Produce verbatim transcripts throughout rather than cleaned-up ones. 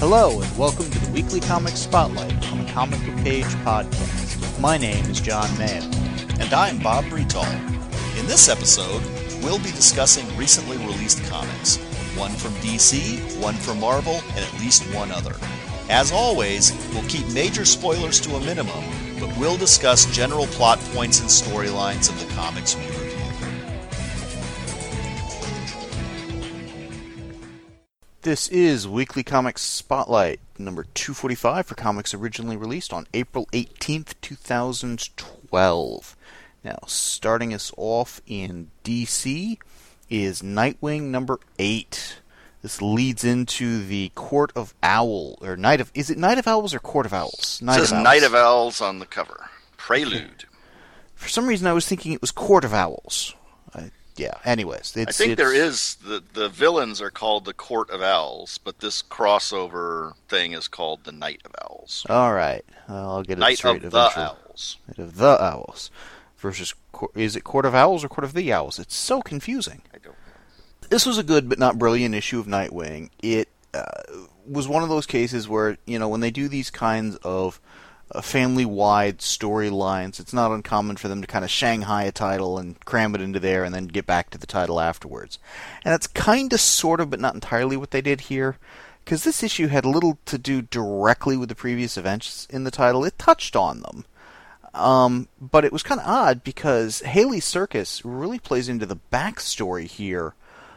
Hello, and welcome to the Weekly Comics Spotlight on the Comic Book Page podcast. My name is John Mayo. And I'm Bob Bretal. In this episode, we'll be discussing recently released comics. One from D C, one from Marvel, and at least one other. As always, we'll keep major spoilers to a minimum, but we'll discuss general plot points and storylines of the comics we review. This is Weekly Comics Spotlight, number two forty-five for comics originally released on April eighteenth, two thousand twelve. Now, starting us off in D C is Nightwing number eight. This leads into the Court of Owl, or Night of, is it Night of Owls or Court of Owls? Night it says of Owls. Night of Owls on the cover. Prelude. For some reason I was thinking it was Court of Owls. I, yeah, anyways. It's, I think it's, there is, the, the villains are called the Court of Owls, but this crossover thing is called the Night of Owls. Alright, I'll get it Night straight of eventually. the Owls. Night of the Owls. Versus, is it Court of Owls or Court of the Owls? It's so confusing. I don't know. This was a good but not brilliant issue of Nightwing. It uh, was one of those cases where, you know, when they do these kinds of uh, family-wide storylines, it's not uncommon for them to kind of Shanghai a title and cram it into there and then get back to the title afterwards. And that's kind of, sort of, but not entirely what they did here. Because this issue had little to do directly with the previous events in the title. It touched on them. Um, but it was kind of odd because Haly Circus really plays into the backstory here,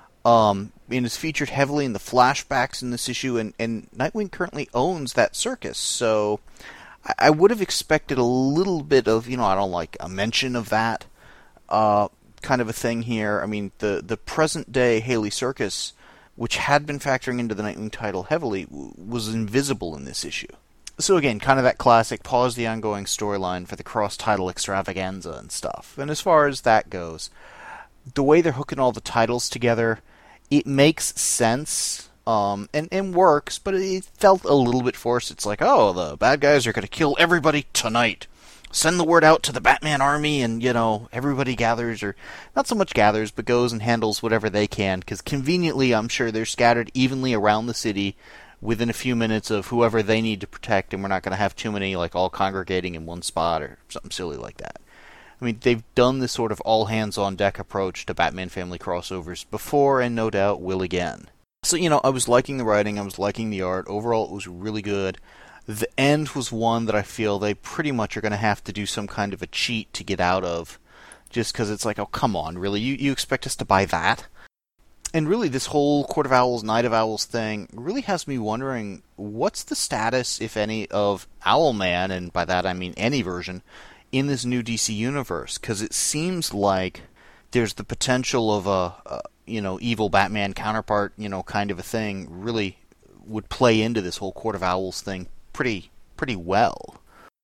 um, and is featured heavily in the flashbacks in this issue, and, and Nightwing currently owns that circus, so I, I would have expected a little bit of, you know, I don't like a mention of that, uh, kind of a thing here. I mean, the, the present-day Haly Circus, which had been factoring into the Nightwing title heavily, w- was invisible in this issue. So again, kind of that classic pause the ongoing storyline for the cross-title extravaganza and stuff. And as far as that goes, the way they're hooking all the titles together, it makes sense, um, and, and works, but it felt a little bit forced. It's like, oh, the bad guys are going to kill everybody tonight. Send the word out to the Batman army, and, you know, everybody gathers, or not so much gathers, but goes and handles whatever they can, because conveniently, I'm sure they're scattered evenly around the city, within a few minutes of whoever they need to protect, and we're not going to have too many, like, all congregating in one spot or something silly like that. I mean, they've done this sort of all-hands-on-deck approach to Batman family crossovers before, and no doubt will again. So, you know, I was liking the writing, I was liking the art. Overall, it was really good. The end was one that I feel they pretty much are going to have to do some kind of a cheat to get out of, just because it's like, oh, come on, really? You, you expect us to buy that? And really, this whole Court of Owls, Night of Owls thing really has me wondering, what's the status, if any, of Owlman, and by that I mean any version, in this new D C universe? Because it seems like there's the potential of a, a, you know, evil Batman counterpart, you know, kind of a thing, really would play into this whole Court of Owls thing pretty, pretty well.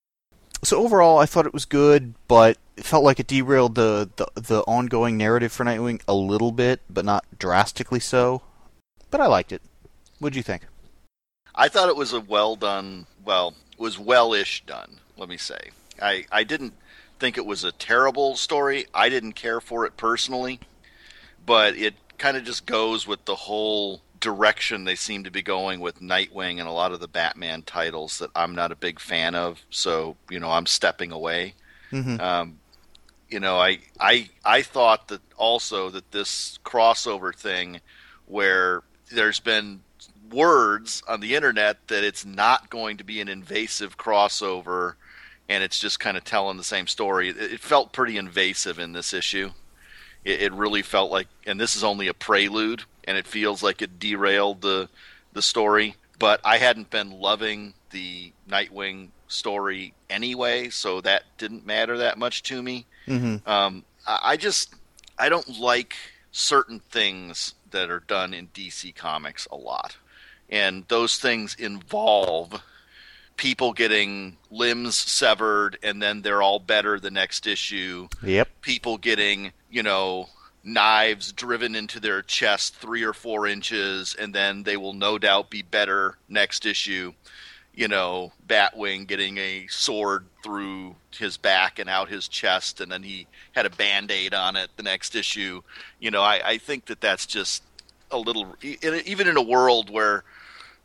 So overall, I thought it was good, but it felt like it derailed the, the, the ongoing narrative for Nightwing a little bit, but not drastically so. But I liked it. What'd you think? I thought it was a well done, well, it was well-ish done, let me say. I, I didn't think it was a terrible story. I didn't care for it personally, but it kind of just goes with the whole direction they seem to be going with Nightwing and a lot of the Batman titles that I'm not a big fan of, so, you know, I'm stepping away. Mm-hmm. Um, you know, I, I, I thought that also that this crossover thing where there's been words on the internet that it's not going to be an invasive crossover and it's just kind of telling the same story, it, it felt pretty invasive in this issue. It, it really felt like, and this is only a prelude, and it feels like it derailed the the story. But I hadn't been loving the Nightwing story anyway, so that didn't matter that much to me. Mm-hmm. Um, I, I just, I don't like certain things that are done in D C Comics a lot. And those things involve people getting limbs severed, and then they're all better the next issue. Yep. People getting, you know, knives driven into their chest three or four inches, and then they will no doubt be better next issue. You know, Batwing getting a sword through his back and out his chest, and then he had a Band-Aid on it the next issue. You know, I, I think that that's just a little, even in a world where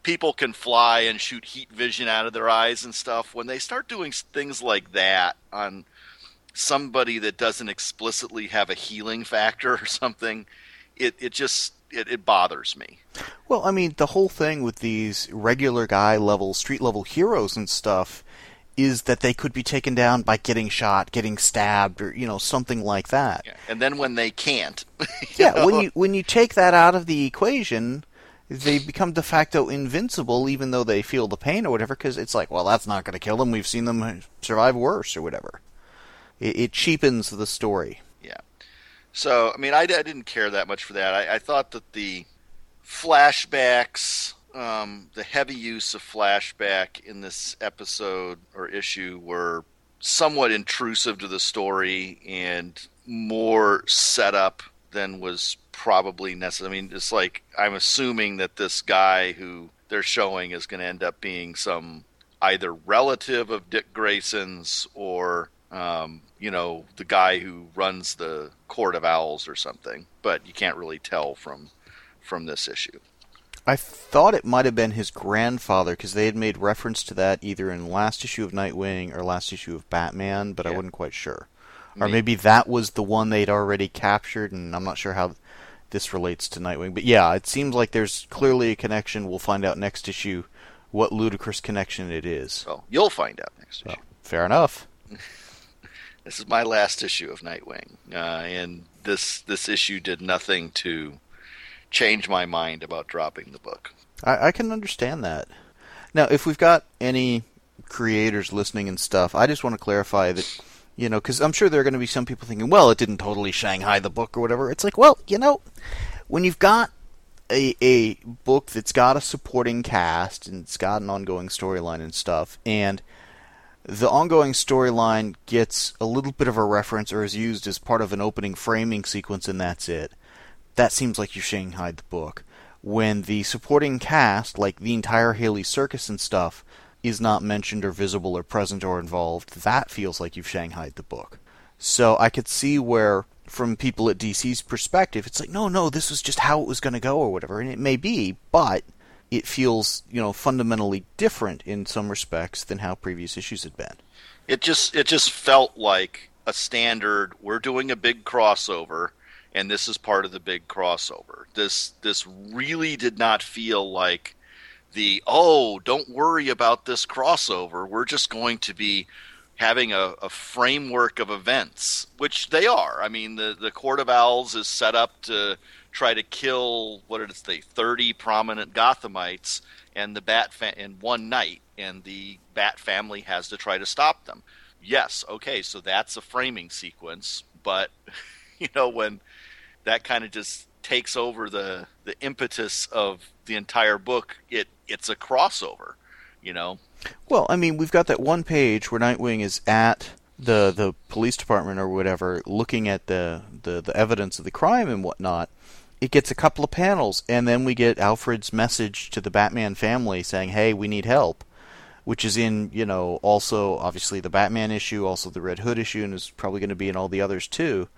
people can fly and shoot heat vision out of their eyes and stuff. When they start doing things like that on somebody that doesn't explicitly have a healing factor or something, it, it just it, it bothers me. Well, I mean, the whole thing with these regular guy level, street level heroes and stuff is that they could be taken down by getting shot, getting stabbed, or, you know, something like that. Yeah. And then when they can't. yeah, know? when you when you take that out of the equation, they become de facto invincible, even though they feel the pain or whatever, because it's like, well, that's not going to kill them. We've seen them survive worse or whatever. It, it cheapens the story. Yeah. So, I mean, I, I didn't care that much for that. I, I thought that the flashbacks, um, the heavy use of flashback in this episode or issue were somewhat intrusive to the story and more setup than was probably necessary. I mean, it's like, I'm assuming that this guy who they're showing is going to end up being some either relative of Dick Grayson's or, um, you know, the guy who runs the Court of Owls or something. But you can't really tell from from this issue. I thought it might have been his grandfather, because they had made reference to that either in last issue of Nightwing or last issue of Batman, but yeah. I wasn't quite sure. Or maybe that was the one they'd already captured, and I'm not sure how this relates to Nightwing. But yeah, it seems like there's clearly a connection. We'll find out next issue what ludicrous connection it is. Oh, you'll find out next issue. Well, fair enough. This is my last issue of Nightwing, uh, and this this issue did nothing to change my mind about dropping the book. I, I can understand that. Now, if we've got any creators listening and stuff, I just want to clarify that, you know, because I'm sure there are going to be some people thinking, well, it didn't totally Shanghai the book or whatever. It's like, well, you know, when you've got a a book that's got a supporting cast and it's got an ongoing storyline and stuff, and the ongoing storyline gets a little bit of a reference or is used as part of an opening framing sequence and that's it, that seems like you Shanghaied the book. When the supporting cast, like the entire Haley Circus and stuff, is not mentioned or visible or present or involved, that feels like you've Shanghaied the book. So I could see where, from people at D C's perspective, it's like, no, no, this was just how it was going to go or whatever. And it may be, but it feels, you know, fundamentally different in some respects than how previous issues had been. It just it just felt like a standard, we're doing a big crossover, and this is part of the big crossover. This this really did not feel like the, oh, don't worry about this crossover, we're just going to be having a, a framework of events, which they are. I mean, the, the Court of Owls is set up to try to kill, what did it say, thirty prominent Gothamites and the Bat fa- in one night, and the Bat family has to try to stop them. Yes, okay, so that's a framing sequence, but, you know, when that kind of just takes over the, the impetus of the entire book, it it's a crossover, you know? Well, I mean, we've got that one page where Nightwing is at the the police department or whatever, looking at the, the, the evidence of the crime and whatnot. It gets a couple of panels, and then we get Alfred's message to the Batman family saying, hey, we need help, which is in, you know, also, obviously, the Batman issue, also the Red Hood issue, and is probably going to be in all the others, too.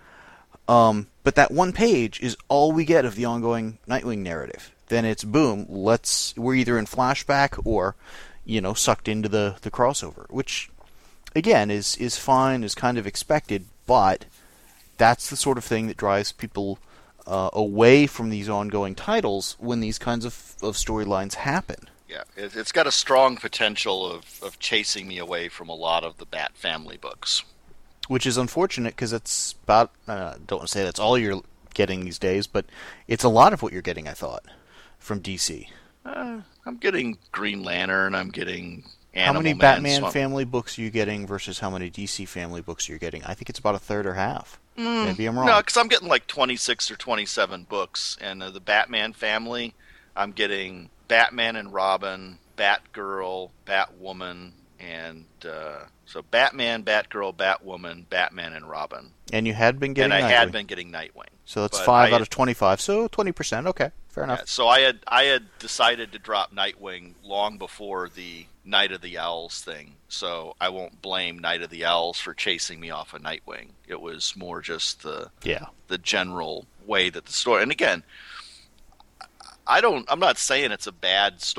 Um, but that one page is all we get of the ongoing Nightwing narrative. Then it's, boom, let's, we're either in flashback or, you know, sucked into the, the crossover, which, again, is, is fine, is kind of expected, but that's the sort of thing that drives people uh, away from these ongoing titles when these kinds of, of storylines happen. Yeah, it, it's got a strong potential of, of chasing me away from a lot of the Bat family books. Which is unfortunate, because it's about, uh, don't want to say that's all you're getting these days, but it's a lot of what you're getting, I thought, from D C. Uh, I'm getting Green Lantern, I'm getting Animal How many Man, Batman Swamp... family books are you getting versus how many D C family books you're getting? I think it's about a third or half. Mm, Maybe I'm wrong. No, because I'm getting like twenty-six or twenty-seven books, and uh, the Batman family, I'm getting Batman and Robin, Batgirl, Batwoman, and uh, so Batman, Batgirl, Batwoman, Batman, and Robin. And you had been getting And I Nightwing. had been getting Nightwing. So that's But five I out had- of twenty-five, so twenty percent. Okay, fair enough. Yeah, so I had I had decided to drop Nightwing long before the Night of the Owls thing, so I won't blame Night of the Owls for chasing me off of Nightwing. It was more just the Yeah. the general way that the story. And again, I don't. I'm not saying it's a bad story.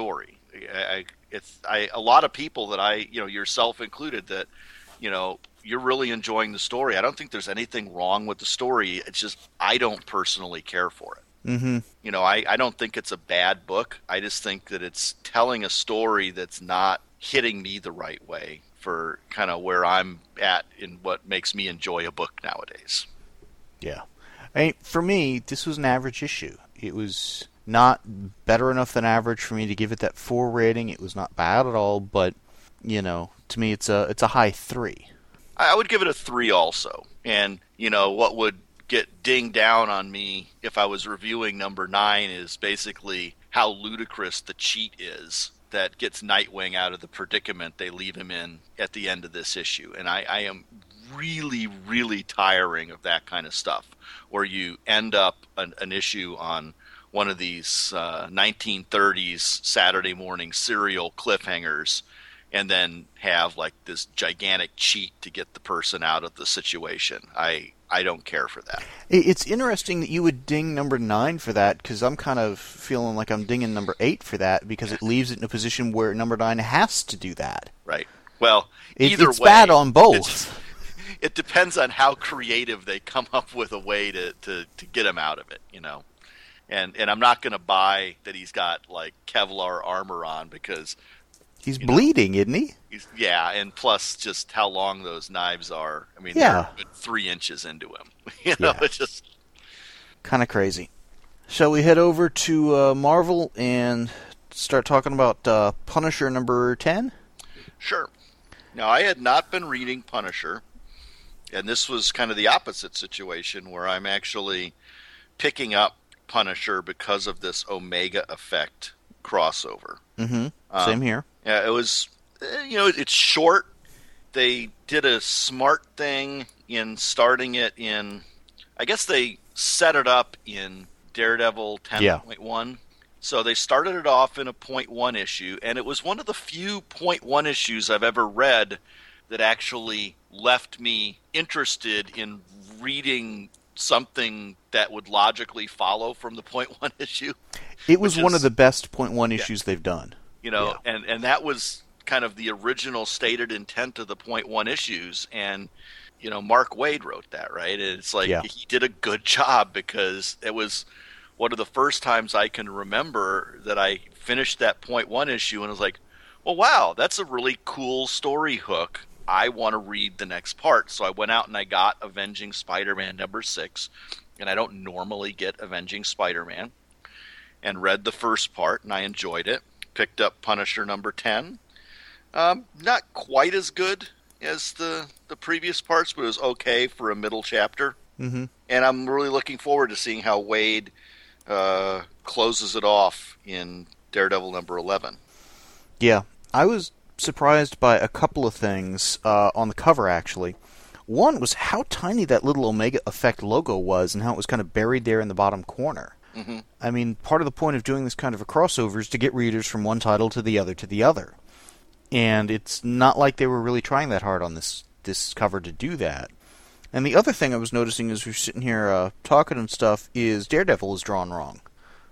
I, it's I a lot of people that I, you know, yourself included, that, you know, you're really enjoying the story. I don't think there's anything wrong with the story. It's just I don't personally care for it. Mm-hmm. You know, I, I don't think it's a bad book. I just think that it's telling a story that's not hitting me the right way for kind of where I'm at in what makes me enjoy a book nowadays. Yeah. I mean, for me, this was an average issue. It was not better enough than average for me to give it that four rating. It was not bad at all, but, you know, to me it's a it's a high three. I would give it a three also. And, you know, what would get dinged down on me if I was reviewing number nine is basically how ludicrous the cheat is that gets Nightwing out of the predicament they leave him in at the end of this issue. And I, I am really, really tiring of that kind of stuff, where you end up an, an issue on one of these uh, nineteen thirties Saturday morning serial cliffhangers and then have like this gigantic cheat to get the person out of the situation. I I don't care for that. It's interesting that you would ding number nine for that, because I'm kind of feeling like I'm dinging number eight for that, because it leaves it in a position where number nine has to do that. Right. Well, it, either it's way, bad on both. It depends on how creative they come up with a way to, to, to get him out of it, you know. And and I'm not going to buy that he's got like Kevlar armor on, because he's bleeding, know, isn't he? He's, yeah, and plus just how long those knives are. I mean, yeah. they're a good three inches into him. You know, yeah. It's just kind of crazy. Shall we head over to uh, Marvel and start talking about uh, Punisher number ten? Sure. Now, I had not been reading Punisher, and this was kind of the opposite situation, where I'm actually picking up Punisher because of this Omega Effect crossover. Mm-hmm. Same um, here. Yeah, it was, you know, it's short. They did a smart thing in starting it in, I guess they set it up in Daredevil ten point one. Yeah. So they started it off in a point one issue, and it was one of the few point one issues I've ever read that actually left me interested in reading something that would logically follow from the point one issue. It was one is, of the best point one issues yeah. they've done. You know, yeah. and, and that was kind of the original stated intent of the point one issues. And, you know, Mark Waid wrote that, right? And it's like, yeah. he did a good job, because it was one of the first times I can remember that I finished that point one issue and was like, well, wow, that's a really cool story hook. I want to read the next part. So I went out and I got Avenging Spider-Man number six, and I don't normally get Avenging Spider-Man, and read the first part, and I enjoyed it. Picked up Punisher number ten. Um, not quite as good as the, the previous parts, but it was okay for a middle chapter. Mm-hmm. And I'm really looking forward to seeing how Waid uh, closes it off in Daredevil number eleven. Yeah, I was surprised by a couple of things uh, on the cover, actually. One was how tiny that little Omega Effect logo was, and how it was kind of buried there in the bottom corner. Mm-hmm. I mean, part of the point of doing this kind of a crossover is to get readers from one title to the other to the other. And it's not like they were really trying that hard on this, this cover to do that. And the other thing I was noticing as we we're sitting here uh, talking and stuff is Daredevil is drawn wrong.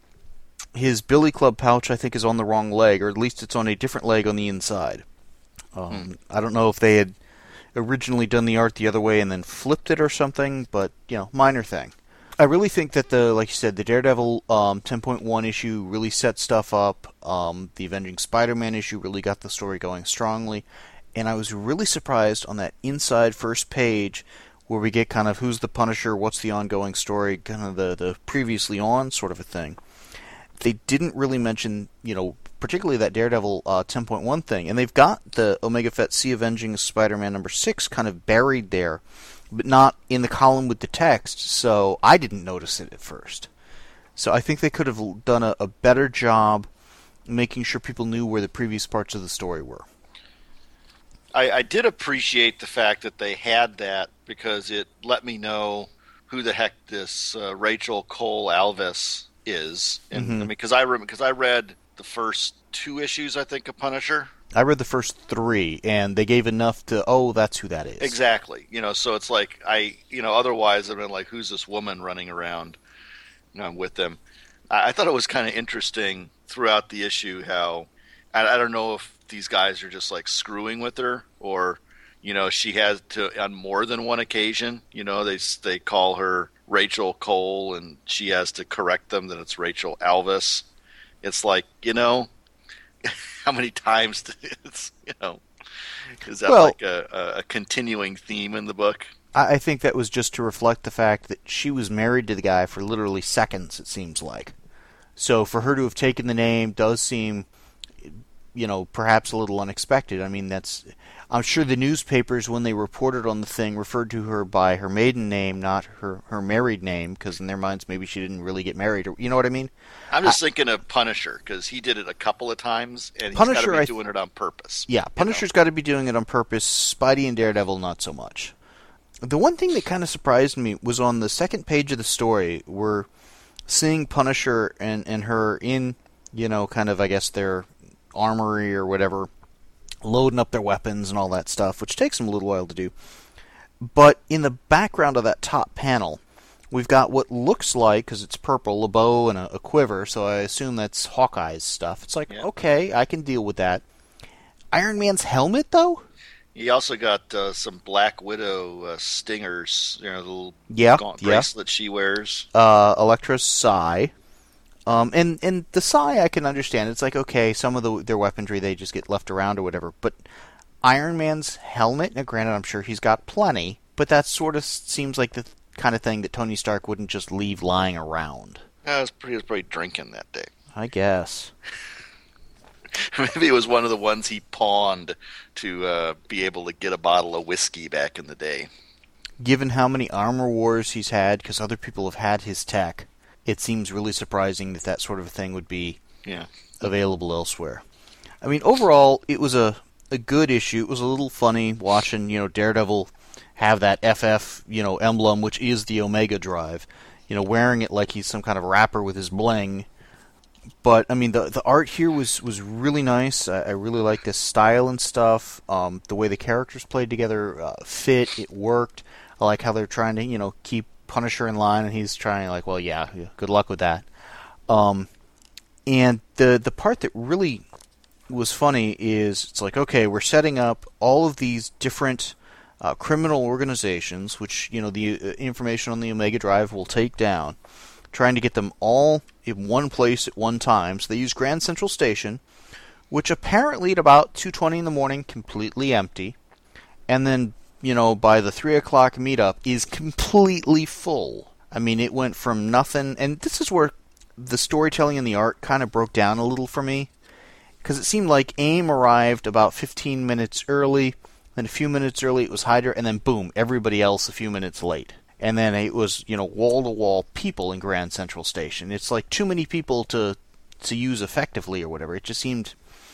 His Billy Club pouch, I think, is on the wrong leg, or at least it's on a different leg on the inside. Um, hmm. I don't know if they had originally done the art the other way and then flipped it or something, but, you know, minor thing. I really think that the, like you said, the Daredevil um, ten point one issue really set stuff up. Um, the Avenging Spider-Man issue really got the story going strongly. And I was really surprised on that inside first page where we get kind of who's the Punisher, what's the ongoing story, kind of the, the previously on sort of a thing. They didn't really mention, you know, particularly that Daredevil uh, ten point one thing. And they've got the Omega Fett C Avenging Spider-Man number six kind of buried there, but not in the column with the text, so I didn't notice it at first. So I think they could have done a, a better job making sure people knew where the previous parts of the story were. I, I did appreciate the fact that they had that, because it let me know who the heck this uh, Rachel Cole Alvis is. And mm-hmm. I mean, because I, re- because I read the first two issues, I think, of Punisher. I read the first three, and they gave enough to, oh, that's who that is. Exactly. You know, so it's like, I, you know, otherwise I've been like, who's this woman running around, you know, with them? I, I thought it was kind of interesting throughout the issue how, I, I don't know if these guys are just like screwing with her, or you know, she has to on more than one occasion. You know, they they call her Rachel Cole, and she has to correct them that it's Rachel Alvis. It's like, you know, how many times? Do, it's you know, is that well, like a, a continuing theme in the book? I think that was just to reflect the fact that she was married to the guy for literally seconds, it seems like. So for her to have taken the name does seem, you know, perhaps a little unexpected. I mean, that's... I'm sure the newspapers, when they reported on the thing, referred to her by her maiden name, not her, her married name, because in their minds maybe she didn't really get married. Or, you know what I mean? I'm just I, thinking of Punisher, because he did it a couple of times, and he's got to be doing it on purpose. Yeah, Punisher's got to be doing it on purpose. Spidey and Daredevil, not so much. The one thing that kind of surprised me was on the second page of the story, we're seeing Punisher and, and her in, you know, kind of, I guess, their armory or whatever, loading up their weapons and all that stuff, which takes them a little while to do. But in the background of that top panel, we've got what looks like, because it's purple, a bow and a, a quiver, so I assume that's Hawkeye's stuff. It's like, yeah. Okay, I can deal with that. Iron Man's helmet, though? He also got uh, some Black Widow uh, stingers, you know, the little yeah, gaunt yeah. bracelet she wears. Uh, Elektra's Sai. Um, and, and the Sai I can understand. It's like, okay, some of the, their weaponry, they just get left around or whatever. But Iron Man's helmet, now granted, I'm sure he's got plenty, but that sort of seems like the kind of thing that Tony Stark wouldn't just leave lying around. Yeah, was pretty, he was probably drinking that day. I guess. Maybe it was one of the ones he pawned to uh, be able to get a bottle of whiskey back in the day. Given how many armor wars he's had, because other people have had his tech, it seems really surprising that that sort of thing would be yeah. available elsewhere. I mean, overall, it was a, a good issue. It was a little funny watching, you know, Daredevil have that F F, you know, emblem, which is the Omega Drive, you know, wearing it like he's some kind of rapper with his bling. But, I mean, the the art here was, was really nice. I, I really like this style and stuff. Um, the way the characters played together uh, fit. It worked. I like how they're trying to, you know, keep Punisher in line, and he's trying, like, well, yeah, yeah good luck with that. Um, and the the part that really was funny is, it's like, okay, we're setting up all of these different uh, criminal organizations, which, you know, the uh, information on the Omega Drive will take down, trying to get them all in one place at one time. So they use Grand Central Station, which apparently at about two twenty in the morning, completely empty. And then, you know, by the three o'clock meetup is completely full. I mean, it went from nothing, and this is where the storytelling and the art kind of broke down a little for me. Because it seemed like AIM arrived about fifteen minutes early, then a few minutes early it was Hydra, and then boom, everybody else a few minutes late. And then it was, you know, wall-to-wall people in Grand Central Station. It's like too many people to to use effectively or whatever. It just seemed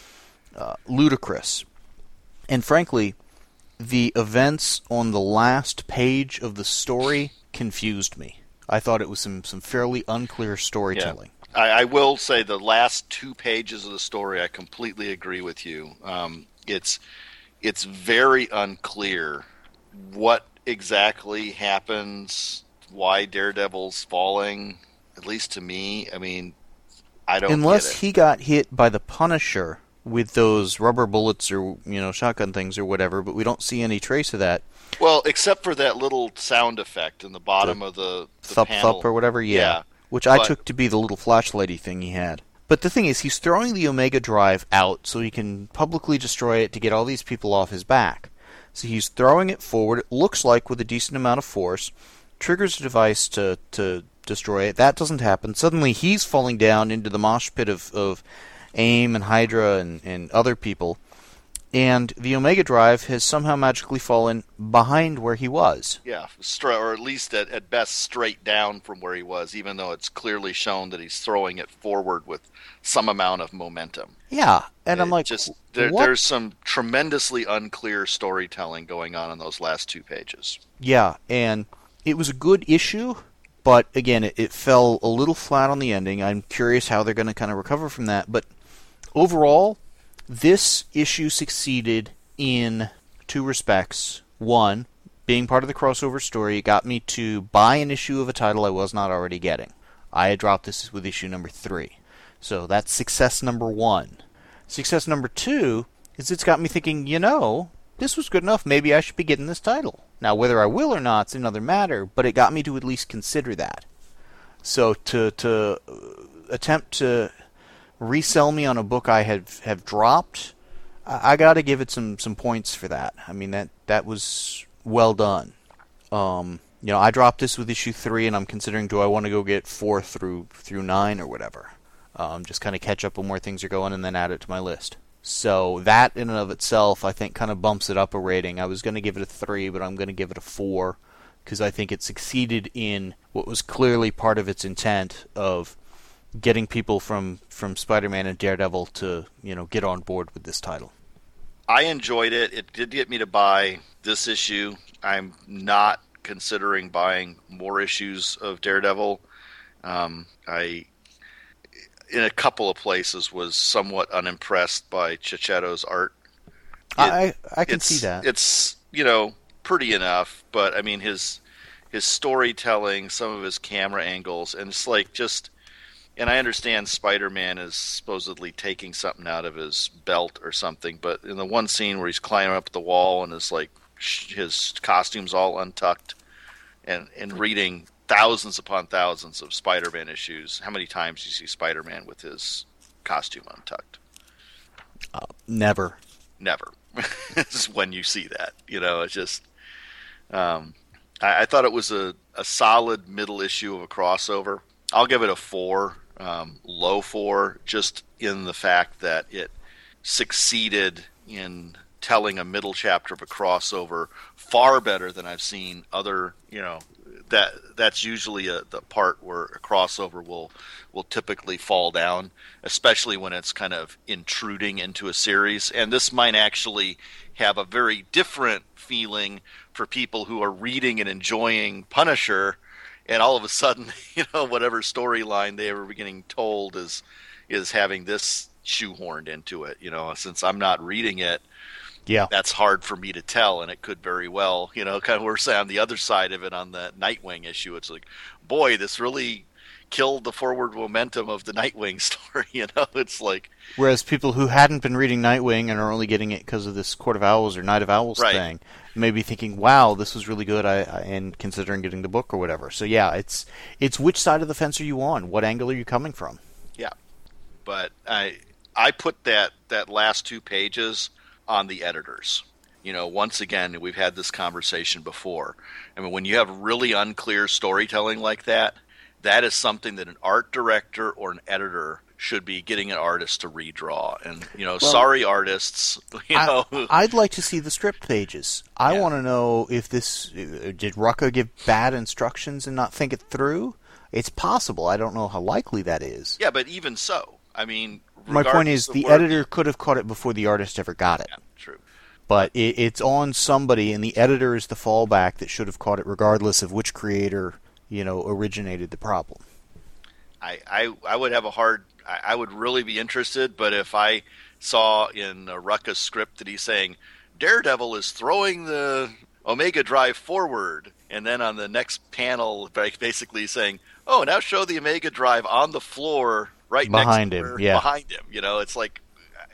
uh, ludicrous. And frankly, the events on the last page of the story confused me. I thought it was some, some fairly unclear storytelling. Yeah. I, I will say the last two pages of the story, I completely agree with you. Um, it's it's very unclear what exactly happens, why Daredevil's falling, at least to me. I mean, I don't Unless get it. he got hit by the Punisher with those rubber bullets or, you know, shotgun things or whatever, but we don't see any trace of that. Well, except for that little sound effect in the bottom the of the, the thump panel. thump or whatever, yeah. yeah Which I but, took to be the little flashlighty thing he had. But the thing is, he's throwing the Omega Drive out so he can publicly destroy it to get all these people off his back. So he's throwing it forward, it looks like with a decent amount of force, triggers a device to, to destroy it. That doesn't happen. Suddenly he's falling down into the mosh pit of, of AIM and Hydra and, and other people, and the Omega Drive has somehow magically fallen behind where he was. Yeah, stra- or at least at, at best straight down from where he was, even though it's clearly shown that he's throwing it forward with some amount of momentum. Yeah, and it I'm like, just there, there's some tremendously unclear storytelling going on in those last two pages. Yeah, and it was a good issue, but again, it, it fell a little flat on the ending. I'm curious how they're going to kind of recover from that, but overall, this issue succeeded in two respects. One, being part of the crossover story, it got me to buy an issue of a title I was not already getting. I had dropped this with issue number three. So that's success number one. Success number two is it's got me thinking, you know, this was good enough. Maybe I should be getting this title. Now, whether I will or not is another matter, but it got me to at least consider that. So to to attempt to resell me on a book I have have dropped, I, I got to give it some, some points for that. I mean, that, that was well done. Um, you know, I dropped this with issue three, and I'm considering, do I want to go get four through through nine or whatever? Um, just kind of catch up on where things are going and then add it to my list. So that in and of itself, I think, kind of bumps it up a rating. I was going to give it a three, but I'm going to give it a four because I think it succeeded in what was clearly part of its intent of getting people from, from Spider-Man and Daredevil to, you know, get on board with this title. I enjoyed it. It did get me to buy this issue. I'm not considering buying more issues of Daredevil. Um, I, in a couple of places, was somewhat unimpressed by Checchetto's art. It, I I can see that. It's, you know, pretty enough, but I mean his his storytelling, some of his camera angles, and it's like just. And I understand Spider-Man is supposedly taking something out of his belt or something, but in the one scene where he's climbing up the wall and his like his costume's all untucked, and and reading thousands upon thousands of Spider-Man issues, how many times do you see Spider-Man with his costume untucked? Uh, never. Never. This is when you see that. You know, it's just. Um, I, I thought it was a, a solid middle issue of a crossover. I'll give it a four. Um, low four, just in the fact that it succeeded in telling a middle chapter of a crossover far better than I've seen other, you know, that that's usually a, the part where a crossover will will typically fall down, especially when it's kind of intruding into a series. And this might actually have a very different feeling for people who are reading and enjoying Punisher. And all of a sudden, you know, whatever storyline they were getting told is is having this shoehorned into it. You know, since I'm not reading it, yeah, that's hard for me to tell, and it could very well, you know, kind of we're saying on the other side of it on the Nightwing issue. It's like, boy, this really killed the forward momentum of the Nightwing story. You know, it's like. Whereas people who hadn't been reading Nightwing and are only getting it because of this Court of Owls or Night of Owls right. thing, may be thinking, "Wow, this was really good," I, I, and considering getting the book or whatever. So yeah, it's it's which side of the fence are you on? What angle are you coming from? Yeah, but I I put that that last two pages on the editors. You know, once again, we've had this conversation before. I mean, when you have really unclear storytelling like that, that is something that an art director or an editor should be getting an artist to redraw. And, you know, well, sorry, artists. You know. I, I'd like to see the script pages. I yeah. want to know if this... Did Rucka give bad instructions and not think it through? It's possible. I don't know how likely that is. Yeah, but even so, I mean... My point is, the where, editor could have caught it before the artist ever got it. Yeah, true. But it, it's on somebody, and the editor is the fallback that should have caught it regardless of which creator, you know, originated the problem. I, I, I would have a hard... I, I would really be interested, but if I saw in a Rucka's script that he's saying, Daredevil is throwing the Omega Drive forward, and then on the next panel, basically saying, oh, now show the Omega Drive on the floor right behind next to him, her, yeah. behind him. You know, it's like,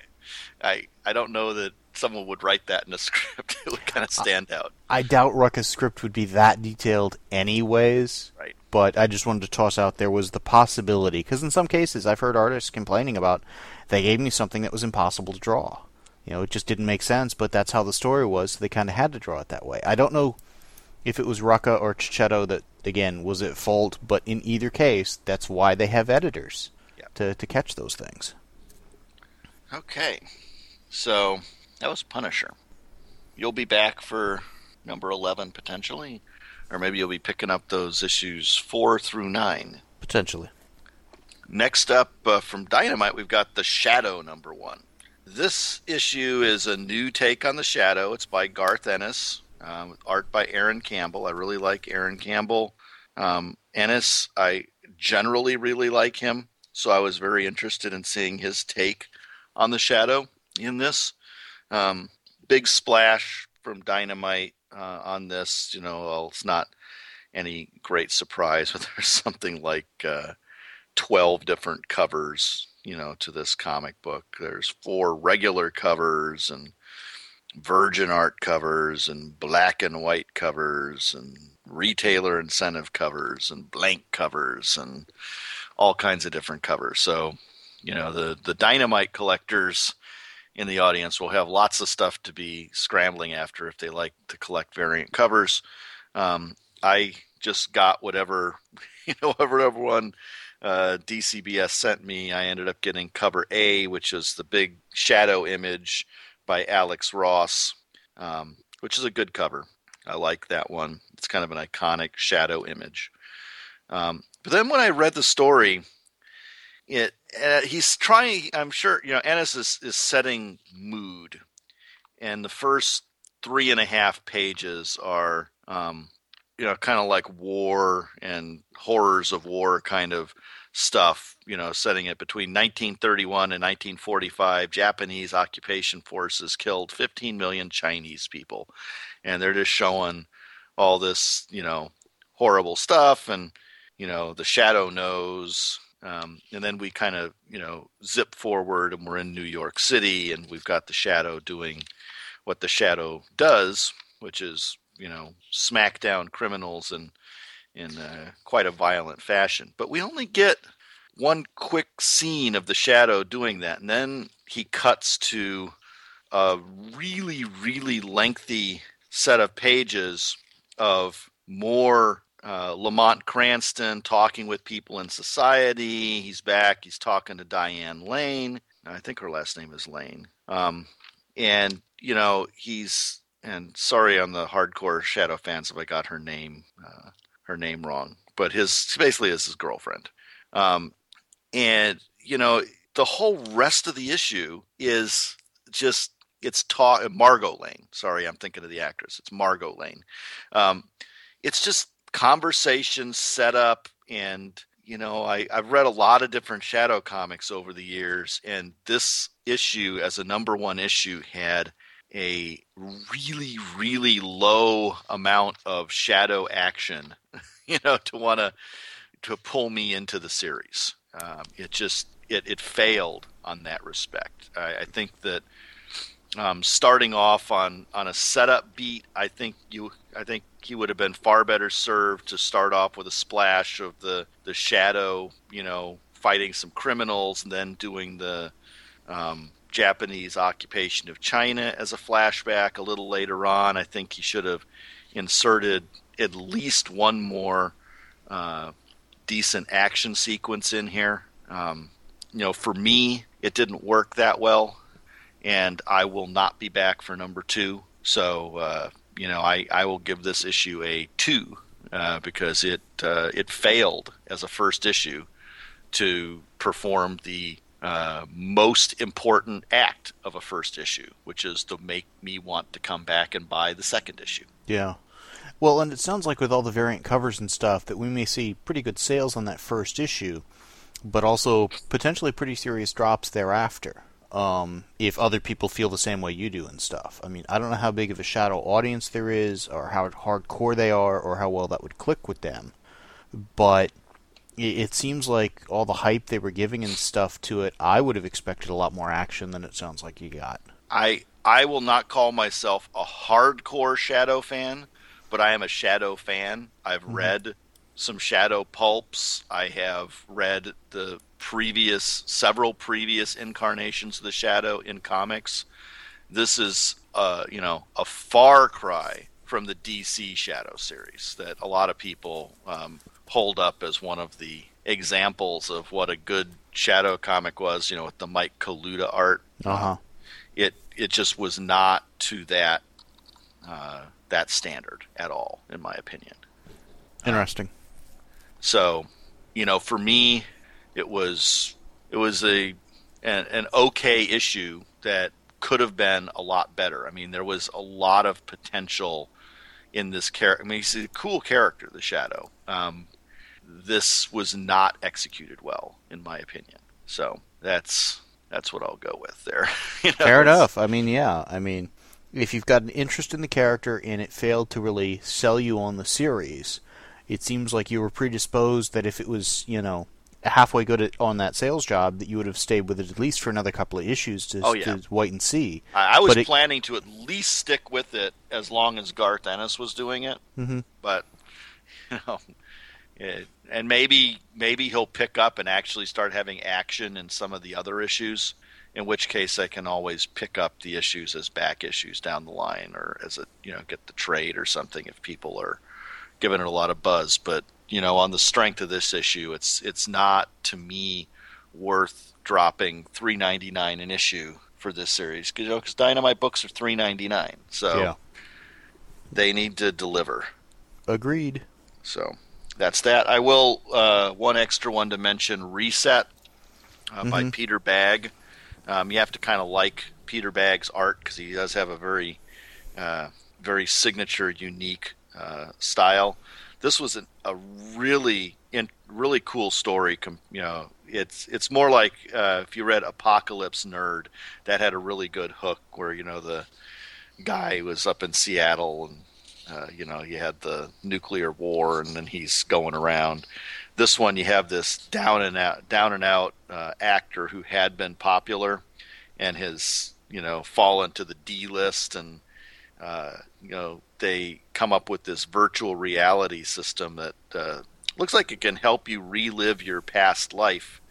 I I don't know that someone would write that in a script. It would kind of stand out. I doubt Rucka's script would be that detailed anyways. Right. But I just wanted to toss out there was the possibility, because in some cases I've heard artists complaining about, they gave me something that was impossible to draw. You know, it just didn't make sense, but that's how the story was, so they kind of had to draw it that way. I don't know if it was Rucka or Checchetto that, again, was at fault, but in either case, that's why they have editors, yep. to, to catch those things. Okay. So, that was Punisher. You'll be back for number eleven, potentially? Or maybe you'll be picking up those issues four through nine. Potentially. Next up, uh, from Dynamite, we've got The Shadow, number one. This issue is a new take on The Shadow. It's by Garth Ennis, uh, with art by Aaron Campbell. I really like Aaron Campbell. Um, Ennis, I generally really like him, so I was very interested in seeing his take on The Shadow in this. Um, big splash from Dynamite uh, on this. You know, well, it's not any great surprise, but there's something like uh, twelve different covers, you know, to this comic book. There's four regular covers and Virgin Art covers and black and white covers and retailer incentive covers and blank covers and all kinds of different covers. So, you know, the, the Dynamite collectors in the audience will have lots of stuff to be scrambling after if they like to collect variant covers. Um, I just got whatever, you know, whatever one uh, D C B S sent me. I ended up getting cover A, which is the big shadow image by Alex Ross, um, which is a good cover. I like that one. It's kind of an iconic shadow image. Um, but then when I read the story, it uh, he's trying, I'm sure, you know, Ennis is, is setting mood. And the first three and a half pages are, um, you know, kind of like war and horrors of war kind of stuff, you know, setting it between nineteen thirty-one and nineteen forty-five. Japanese occupation forces killed fifteen million Chinese people. And they're just showing all this, you know, horrible stuff. And, you know, the Shadow knows. Um, and then we kind of, you know, zip forward and we're in New York City and we've got the Shadow doing what the Shadow does, which is, you know, smack down criminals in, in uh, quite a violent fashion. But we only get one quick scene of the Shadow doing that. And then he cuts to a really, really lengthy set of pages of more uh, Lamont Cranston talking with people in society. He's back. He's talking to Diane Lane. I think her last name is Lane. Um, and, you know, he's, and sorry on the hardcore Shadow fans if I got her name, uh, her name wrong, but his, basically is his girlfriend. Um, and, you know, the whole rest of the issue is just, it's taught Margot Lane. Sorry, I'm thinking of the actress. It's Margot Lane. Um, it's just conversation set up, and you know, I, I've read a lot of different Shadow comics over the years, and this issue, as a number one issue, had a really, really low amount of Shadow action, you know, to want to to pull me into the series. Um, it just it it failed on that respect. I, I think that. Um, starting off on, on a setup beat, I think you, I think he would have been far better served to start off with a splash of the, the Shadow, you know, fighting some criminals, and then doing the um, Japanese occupation of China as a flashback a little later on. I think he should have inserted at least one more uh, decent action sequence in here. Um, you know, for me, it didn't work that well. And I will not be back for number two. So, uh, you know, I, I will give this issue a two uh, because it uh, it failed as a first issue to perform the uh, most important act of a first issue, which is to make me want to come back and buy the second issue. Yeah. Well, and it sounds like with all the variant covers and stuff that we may see pretty good sales on that first issue, but also potentially pretty serious drops thereafter. Um, if other people feel the same way you do and stuff. I mean, I don't know how big of a Shadow audience there is, or how hardcore they are, or how well that would click with them. But it seems like all the hype they were giving and stuff to it, I would have expected a lot more action than it sounds like you got. I I will not call myself a hardcore Shadow fan, but I am a Shadow fan. I've mm-hmm. read some Shadow pulps. I have read the previous several previous incarnations of the Shadow in comics. This is uh you know a far cry from the D C Shadow series that a lot of people um hold up as one of the examples of what a good Shadow comic was, you know, with the Mike Kaluta art. Uh-huh. It it just was not to that uh that standard at all, in my opinion. Interesting. Um, so, you know, for me, It was it was a an, an okay issue that could have been a lot better. I mean, there was a lot of potential in this character. I mean, he's a cool character, the Shadow. Um, this was not executed well, in my opinion. So that's that's what I'll go with there. You know, Fair enough. I mean, yeah. I mean, if you've got an interest in the character and it failed to really sell you on the series, it seems like you were predisposed that if it was, you know, halfway good at, on that sales job that you would have stayed with it at least for another couple of issues to, oh, yeah. to wait and see. I, I was it, planning to at least stick with it as long as Garth Ennis was doing it, mm-hmm. but you know, it, and maybe maybe he'll pick up and actually start having action in some of the other issues. In which case, I can always pick up the issues as back issues down the line, or as a you know get the trade or something if people are giving it a lot of buzz. But you know, on the strength of this issue, it's it's not to me worth dropping three ninety-nine an issue for this series because you know, Dynamite books are three ninety-nine, so yeah. they need to deliver. Agreed. So that's that. I will uh, one extra one to mention: Reset uh, mm-hmm. by Peter Bagge. Um, you have to kind of like Peter Bagge's art because he does have a very, uh, very signature, unique uh, style. This was an, a really, in, really cool story. You know, it's it's more like uh, if you read Apocalypse Nerd, that had a really good hook where you know the guy was up in Seattle and uh, you know you had the nuclear war and then he's going around. This one, you have this down and out, down and out uh, actor who had been popular, and has you know fallen to the D list, and uh, you know they come up with this virtual reality system that uh, looks like it can help you relive your past life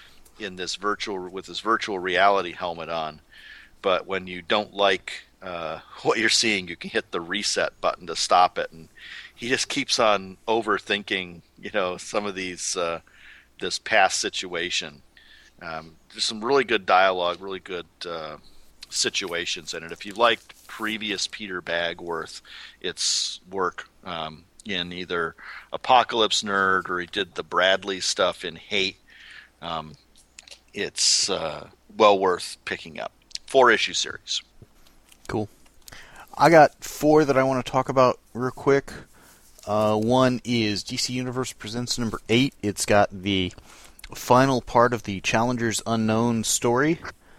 in this virtual with this virtual reality helmet on. But when you don't like uh, what you're seeing, you can hit the reset button to stop it, and he just keeps on overthinking, you know, some of these, uh, this past situation. Um, there's some really good dialogue, really good uh, situations in it. If you liked previous Peter Bagworth, its work um, in either Apocalypse Nerd or he did the Bradley stuff in Hate, um, it's uh, well worth picking up. Four issue series. Cool. I got four that I want to talk about real quick. Uh, one is D C Universe Presents number eight. It's got the final part of the Challengers Unknown story.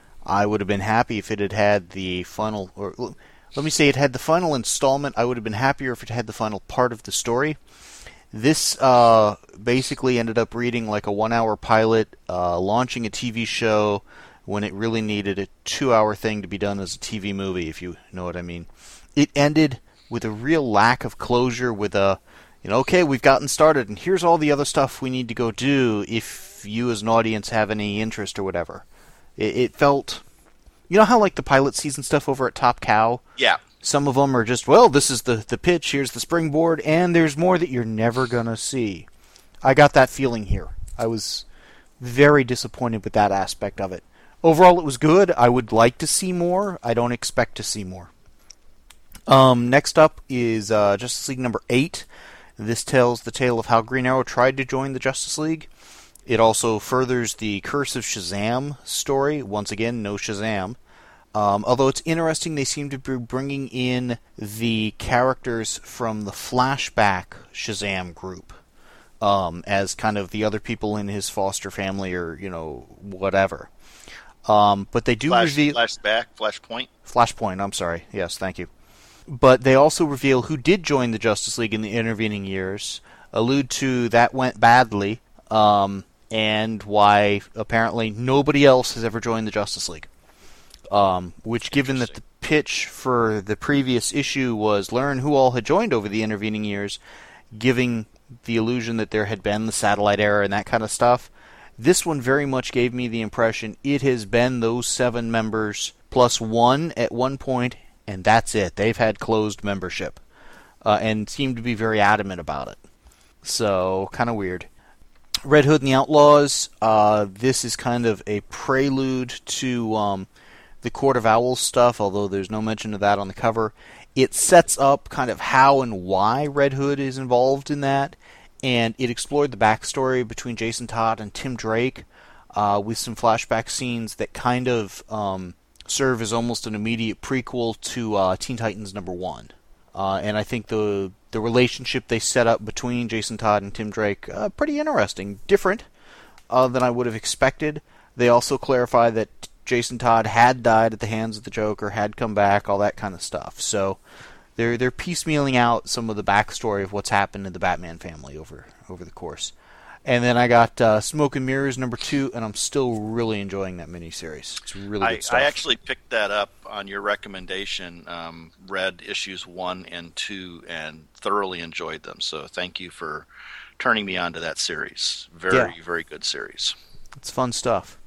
I would have been happy if it had had the final, or let me say it had the final installment. I would have been happier if it had the final part of the story. This uh, basically ended up reading like a one-hour pilot, uh, launching a T V show when it really needed a two-hour thing to be done as a T V movie, if you know what I mean. It ended with a real lack of closure, with a, you know, okay, we've gotten started, and here's all the other stuff we need to go do if you as an audience have any interest or whatever. It, it felt, you know how like the pilot season stuff over at Top Cow? Yeah. Some of them are just, well, this is the, the pitch, here's the springboard, and there's more that you're never going to see. I got that feeling here. I was very disappointed with that aspect of it. Overall, it was good. I would like to see more. I don't expect to see more. Um, next up is uh, Justice League number eight. This tells the tale of how Green Arrow tried to join the Justice League. It also furthers the Curse of Shazam story. Once again, no Shazam. Um, although it's interesting, they seem to be bringing in the characters from the flashback Shazam group um, as kind of the other people in his foster family or, you know, whatever. Um, but they do Flash, reveal... Flashback, Flashpoint? Flashpoint, I'm sorry. Yes, thank you. But they also reveal who did join the Justice League in the intervening years, allude to that went badly, um, and why apparently nobody else has ever joined the Justice League. Um, which, given that the pitch for the previous issue was learn who all had joined over the intervening years, giving the illusion that there had been the satellite era and that kind of stuff, this one very much gave me the impression it has been those seven members plus one at one point, and that's it. They've had closed membership, uh, and seem to be very adamant about it. So, kind of weird. Red Hood and the Outlaws, uh, this is kind of a prelude to um, the Court of Owls stuff, although there's no mention of that on the cover. It sets up kind of how and why Red Hood is involved in that, and it explored the backstory between Jason Todd and Tim Drake, uh, with some flashback scenes that kind of um, serve as almost an immediate prequel to uh, Teen Titans number one. Uh, and I think the the relationship they set up between Jason Todd and Tim Drake, uh, pretty interesting. Different uh, than I would have expected. They also clarify that Jason Todd had died at the hands of the Joker, had come back, all that kind of stuff. So they're they're piecemealing out some of the backstory of what's happened in the Batman family over over the course. And then I got uh, Smoke and Mirrors number two, and I'm still really enjoying that miniseries. It's really I, good stuff. I actually picked that up on your recommendation, um, read issues one and two, and thoroughly enjoyed them. So thank you for turning me on to that series. Very, Yeah. very good series. It's fun stuff.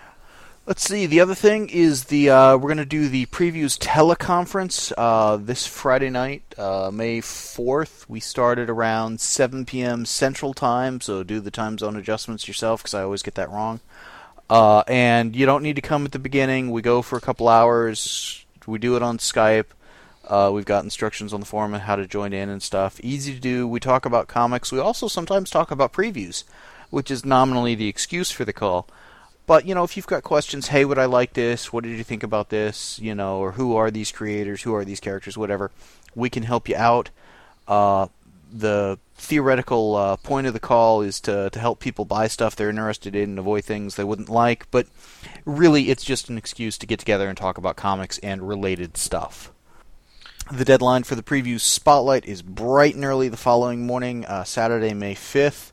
Let's see. The other thing is the uh, we're going to do the previews teleconference uh, this Friday night, uh, May fourth. We started around seven p.m. Central Time, so do the time zone adjustments yourself because I always get that wrong. Uh, and you don't need to come at the beginning. We go for a couple hours. We do it on Skype. Uh, we've got instructions on the forum on how to join in and stuff. Easy to do. We talk about comics. We also sometimes talk about previews, which is nominally the excuse for the call. But, you know, if you've got questions, hey, would I like this? What did you think about this? You know, or who are these creators? Who are these characters? Whatever. We can help you out. Uh, the theoretical uh, point of the call is to, to help people buy stuff they're interested in and avoid things they wouldn't like. But really, it's just an excuse to get together and talk about comics and related stuff. The deadline for the preview spotlight is bright and early the following morning, uh, Saturday, May fifth.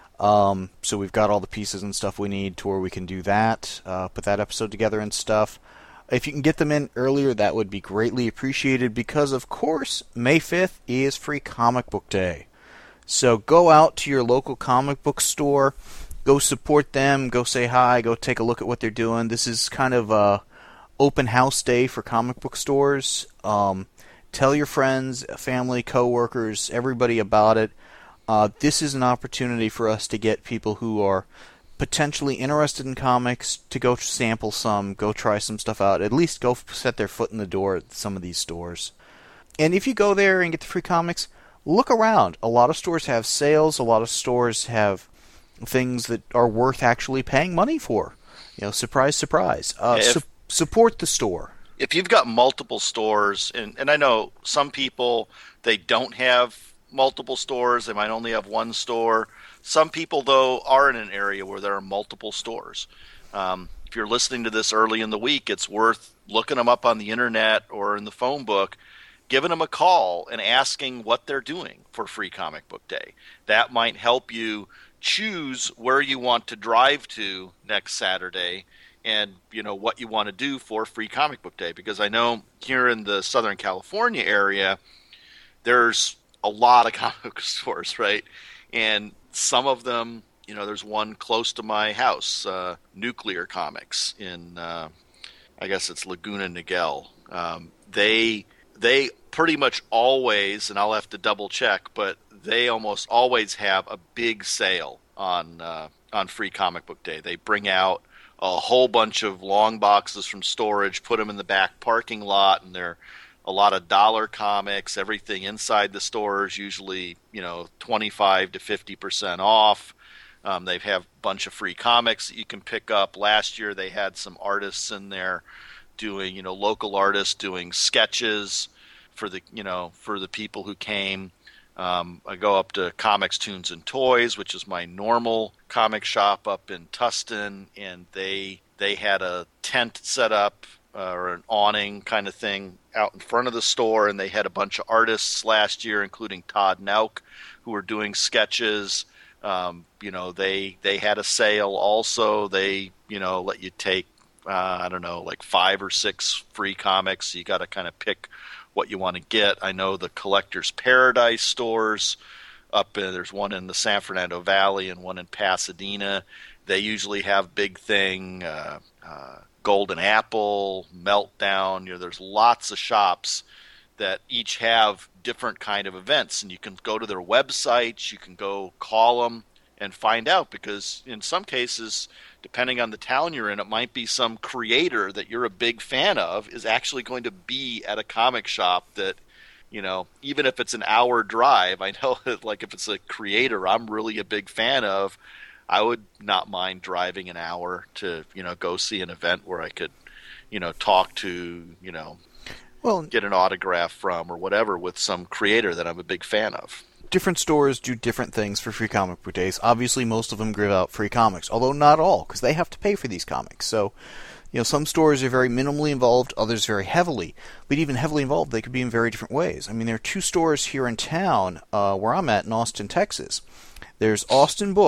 Um, so we've got all the pieces and stuff we need to where we can do that, uh, put that episode together and stuff. If you can get them in earlier, that would be greatly appreciated because, of course, May fifth is Free Comic Book Day. So go out to your local comic book store, go support them, go say hi, go take a look at what they're doing. This is kind of a open house day for comic book stores. Um, tell your friends, family, coworkers, everybody about it. Uh, this is an opportunity for us to get people who are potentially interested in comics to go sample some, go try some stuff out, at least go set their foot in the door at some of these stores. And if you go there and get the free comics, look around. A lot of stores have sales, a lot of stores have things that are worth actually paying money for. You know, surprise, surprise. Uh, if, su- support the store. If you've got multiple stores, and, and I know some people, they don't have multiple stores. They might only have one store. Some people, though, are in an area where there are multiple stores. Um, if you're listening to this early in the week, it's worth looking them up on the internet or in the phone book, giving them a call and asking what they're doing for Free Comic Book Day. That might help you choose where you want to drive to next Saturday and, you know, what you want to do for Free Comic Book Day. Because I know here in the Southern California area, there's a lot of comic book stores, right? And some of them, you know, there's one close to my house, uh, Nuclear Comics in, uh, I guess it's Laguna Niguel. Um, they they pretty much always, and I'll have to double check, but they almost always have a big sale on uh, on Free Comic Book Day. They bring out a whole bunch of long boxes from storage, put them in the back parking lot, and they're a lot of dollar comics. Everything inside the store is usually, you know, twenty-five to fifty percent off. Um, they have a bunch of free comics that you can pick up. Last year they had some artists in there doing, you know, local artists doing sketches for the, you know, for the people who came. Um, I go up to Comics, Tunes, and Toys, which is my normal comic shop up in Tustin, and they they had a tent set up, Uh, or an awning kind of thing out in front of the store, and they had a bunch of artists last year, including Todd Nauk, who were doing sketches. Um, you know, they they had a sale also. They, you know, let you take, uh, I don't know, like five or six free comics. You got to kind of pick what you want to get. I know the Collector's Paradise stores up in, there's one in the San Fernando Valley and one in Pasadena. They usually have Big Thing, uh, uh, Golden Apple, Meltdown. You know, there's lots of shops that each have different kind of events, and you can go to their websites, you can go call them and find out, because in some cases, depending on the town you're in, it might be some creator that you're a big fan of is actually going to be at a comic shop that, you know, even if it's an hour drive, I know that, like, if it's a creator I'm really a big fan of, I would not mind driving an hour to, you know, go see an event where I could, you know, talk to, you know, well, get an autograph from or whatever with some creator that I'm a big fan of. Different stores do different things for Free Comic Book Days. Obviously, most of them give out free comics, although not all, because they have to pay for these comics. So, you know, some stores are very minimally involved, others very heavily. But even heavily involved, they could be in very different ways. I mean, there are two stores here in town uh, where I'm at in Austin, Texas. There's Austin Books,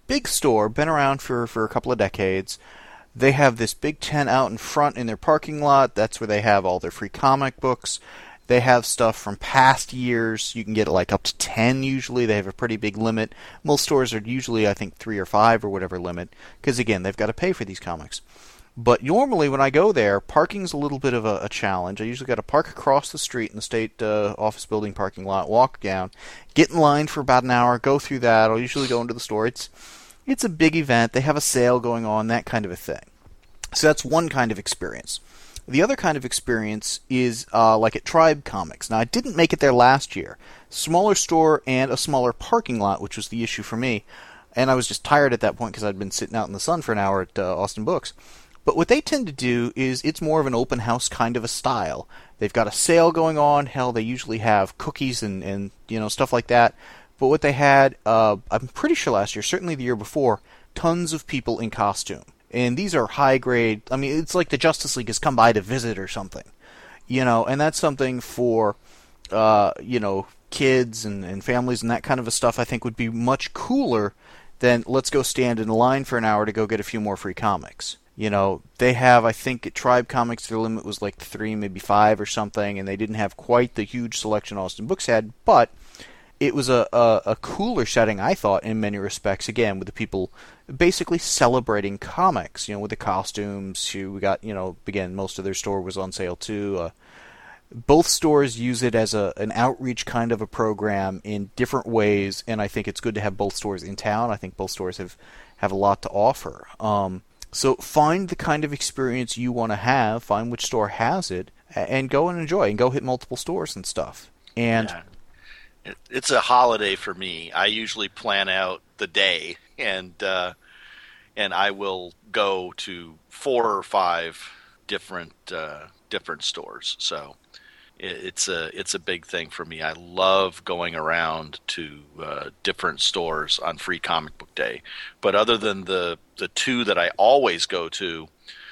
big store, been around for, for a couple of decades. They have this big tent out in front in their parking lot. That's where they have all their free comic books. They have stuff from past years. You can get like up to ten usually. They have a pretty big limit. Most stores are usually, I think, three or five or whatever limit. Because, again, they've got to pay for these comics. But normally when I go there, parking's a little bit of a, a challenge. I usually got to park across the street in the state uh, office building parking lot, walk down, get in line for about an hour, go through that. I'll usually go into the store. It's it's a big event. They have a sale going on, that kind of a thing. So that's one kind of experience. The other kind of experience is uh, like at Tribe Comics. Now, I didn't make it there last year. Smaller store and a smaller parking lot, which was the issue for me. And I was just tired at that point because I'd been sitting out in the sun for an hour at uh, Austin Books. But what they tend to do is it's more of an open house kind of a style. They've got a sale going on. Hell, they usually have cookies and, and you know stuff like that. But what they had, uh, I'm pretty sure last year, certainly the year before, tons of people in costume. And these are high grade. I mean, it's like the Justice League has come by to visit or something. You know, and that's something for, uh, you know, kids and, and families and that kind of a stuff I think would be much cooler than let's go stand in line for an hour to go get a few more free comics. You know, they have, I think, at Tribe Comics, their limit was like three, maybe five or something, and they didn't have quite the huge selection Austin Books had, but it was a, a, a cooler setting, I thought, in many respects, again, with the people basically celebrating comics, you know, with the costumes. We got, you know, again, most of their store was on sale, too. Uh, both stores use it as a an outreach kind of a program in different ways, and I think it's good to have both stores in town. I think both stores have, have a lot to offer. Um... So find the kind of experience you want to have, find which store has it, and go and enjoy, and go hit multiple stores and stuff. And yeah. It's a holiday for me. I usually plan out the day, and uh, and I will go to four or five different uh, different stores. So it's a it's a big thing for me. I love going around to uh, different stores on Free Comic Book Day. But other than the the two that I always go to,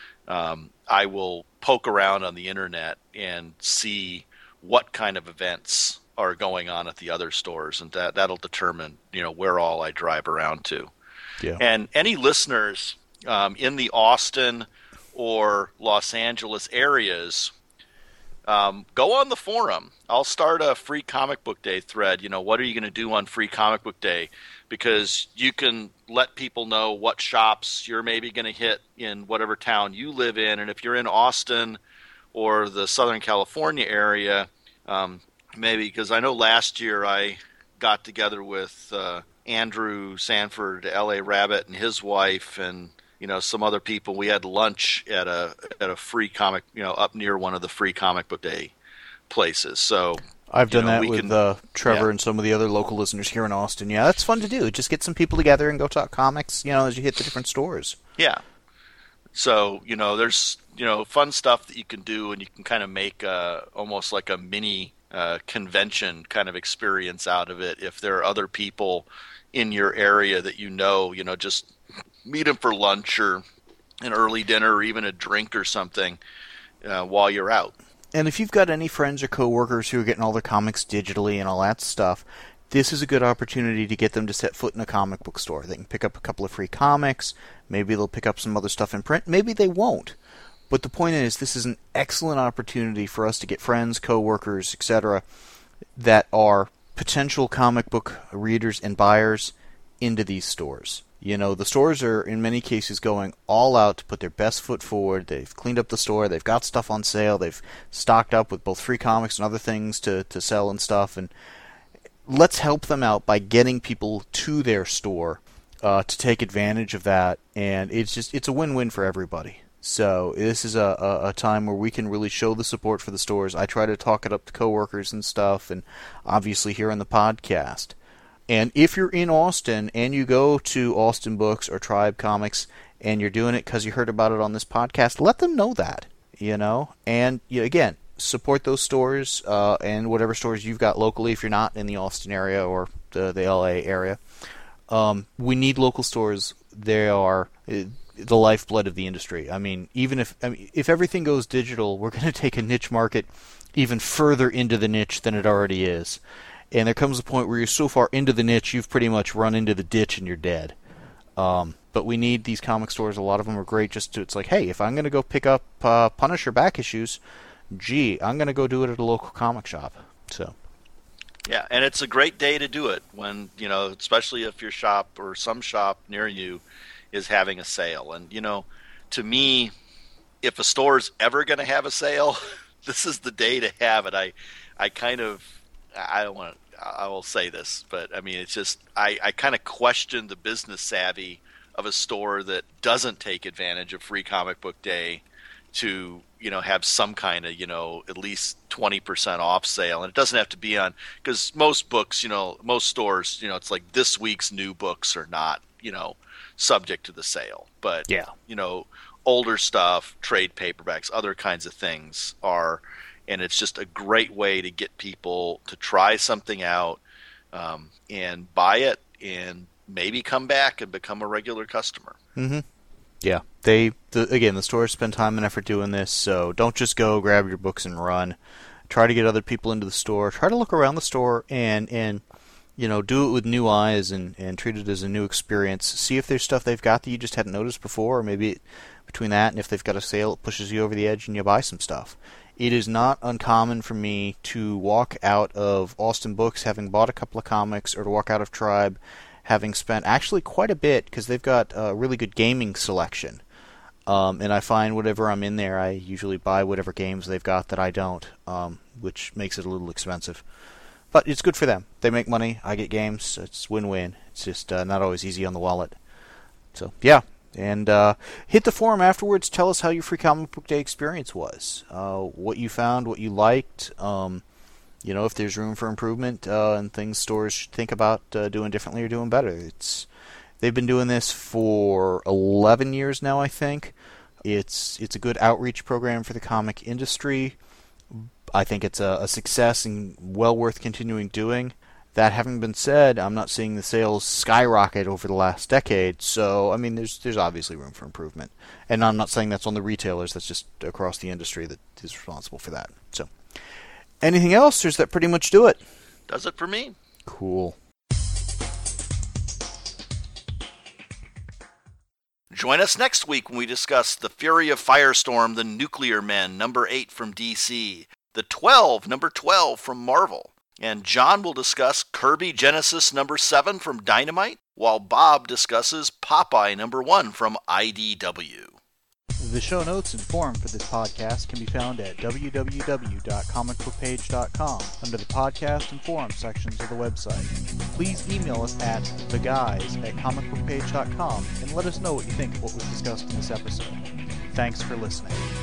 um, I will poke around on the internet and see what kind of events are going on at the other stores, and that that'll determine you know where all I drive around to. Yeah. And any listeners um, in the Austin or Los Angeles areas, Um, go on the forum. I'll start a Free Comic Book Day thread. You know, what are you going to do on Free Comic Book Day? Because you can let people know what shops you're maybe going to hit in whatever town you live in. And if you're in Austin or the Southern California area, um, maybe, because I know last year I got together with uh, Andrew Sanford, L A Rabbit, and his wife, and you know, some other people. We had lunch at a at a free comic, you know, up near one of the Free Comic Book Day places. So I've done know, that with can, uh, Trevor yeah. and some of the other local listeners here in Austin. Yeah, that's fun to do. Just get some people together and go talk comics, you know, as you hit the different stores. Yeah. So, you know, there's, you know, fun stuff that you can do, and you can kind of make uh, almost like a mini uh, convention kind of experience out of it. If there are other people in your area that you know, you know, just meet them for lunch or an early dinner or even a drink or something uh, while you're out. And if you've got any friends or coworkers who are getting all their comics digitally and all that stuff, this is a good opportunity to get them to set foot in a comic book store. They can pick up a couple of free comics. Maybe they'll pick up some other stuff in print. Maybe they won't. But the point is, this is an excellent opportunity for us to get friends, coworkers, et cetera, that are potential comic book readers and buyers into these stores. You know, the stores are, in many cases, going all out to put their best foot forward. They've cleaned up the store. They've got stuff on sale. They've stocked up with both free comics and other things to, to sell and stuff. And let's help them out by getting people to their store uh, to take advantage of that. And it's just it's a win-win for everybody. So this is a, a, a time where we can really show the support for the stores. I try to talk it up to coworkers and stuff, and obviously here on the podcast. And if you're in Austin and you go to Austin Books or Tribe Comics and you're doing it because you heard about it on this podcast, let them know that, you know. And, you know, again, support those stores uh, and whatever stores you've got locally if you're not in the Austin area or the, the L A area. Um, we need local stores. They are uh, the lifeblood of the industry. I mean, even if I mean, if everything goes digital, we're going to take a niche market even further into the niche than it already is. And there comes a point where you're so far into the niche, you've pretty much run into the ditch and you're dead. Um, but we need these comic stores. A lot of them are great just to, it's like, hey, if I'm going to go pick up uh, Punisher back issues, gee, I'm going to go do it at a local comic shop. So, yeah, and it's a great day to do it when, you know, especially if your shop or some shop near you is having a sale. And, you know, to me, if a store's ever going to have a sale, this is the day to have it. I, I kind of, I don't want to, I will say this, but I mean, it's just, I, I kind of question the business savvy of a store that doesn't take advantage of Free Comic Book Day to, you know, have some kind of, you know, at least twenty percent off sale. And it doesn't have to be on, because most books, you know, most stores, you know, it's like this week's new books are not, you know, subject to the sale. But, yeah, you know, older stuff, trade paperbacks, other kinds of things are. And it's just a great way to get people to try something out um, and buy it and maybe come back and become a regular customer. Mm-hmm. Yeah. They the, again, the stores spend time and effort doing this, so don't just go grab your books and run. Try to get other people into the store. Try to look around the store and, and you know, do it with new eyes and, and treat it as a new experience. See if there's stuff they've got that you just hadn't noticed before, or maybe it, between that and if they've got a sale, it pushes you over the edge and you buy some stuff. It is not uncommon for me to walk out of Austin Books having bought a couple of comics, or to walk out of Tribe having spent actually quite a bit, because they've got a really good gaming selection. Um, and I find whatever I'm in there, I usually buy whatever games they've got that I don't, um, which makes it a little expensive. But it's good for them. They make money, I get games, it's win-win. It's just uh, not always easy on the wallet. So, yeah. And uh, hit the forum afterwards. Tell us how your Free Comic Book Day experience was. Uh, what you found, what you liked. Um, you know, if there's room for improvement uh, and things stores should think about uh, doing differently or doing better. It's they've been doing this for eleven years now, I think. It's it's a good outreach program for the comic industry. I think it's a, a success and well worth continuing doing. That having been said, I'm not seeing the sales skyrocket over the last decade, so, I mean, there's there's obviously room for improvement. And I'm not saying that's on the retailers, that's just across the industry that is responsible for that. So, anything else, or does that pretty much do it? Does it for me. Cool. Join us next week when we discuss The Fury of Firestorm, The Nuclear Men, number eight from D C, The twelve, number twelve from Marvel. And John will discuss Kirby Genesis number seven from Dynamite, while Bob discusses Popeye number one from I D W. The show notes and forum for this podcast can be found at w w w dot comic book page dot com under the podcast and forum sections of the website. Please email us at theguys at comic book page dot com and let us know what you think of what was discussed in this episode. Thanks for listening.